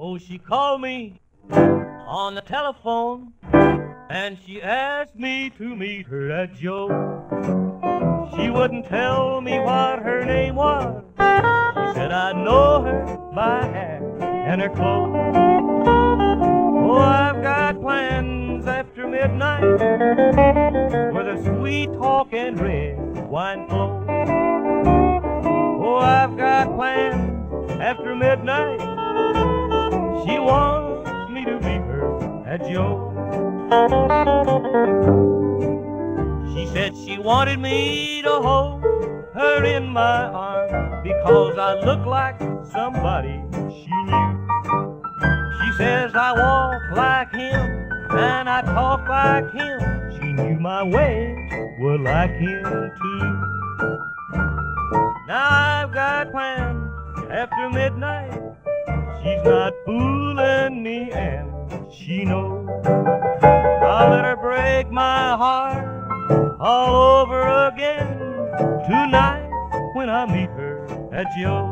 Oh, she called me on the telephone, and she asked me to meet her at Joe. She wouldn't tell me what her name was. She said I'd know her by her hair and her clothes. Oh, I've got plans after midnight where the sweet talk and red wine flows. Oh, I've got plans after midnight. She wants me to meet her at Joe. She said she wanted me to hold her in my arms because I look like somebody she knew. She says I walk like him and I talk like him. She knew my ways were like him too. Now I've got plans after midnight. She's not fooling me and she knows. I'll let her break my heart all over again tonight when I meet her at Joe.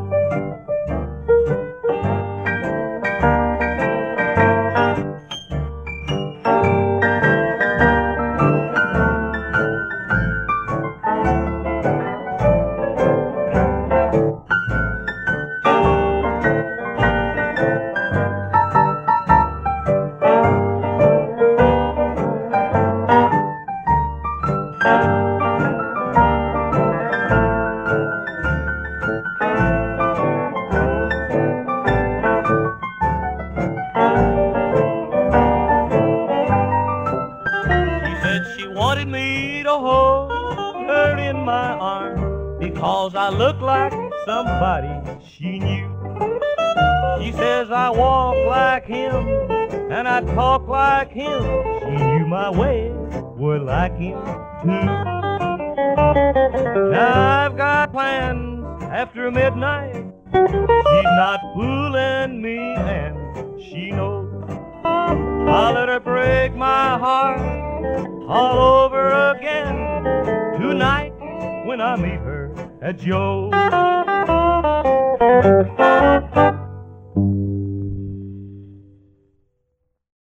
She wanted me to hold her in my arms because I look like somebody she knew. She says I walk like him and I talk like him. She knew my ways were like him too. Now I've got plans after midnight. She's not fooling me and she knows. I'll let her break my heart all over again tonight when I meet her at Joe.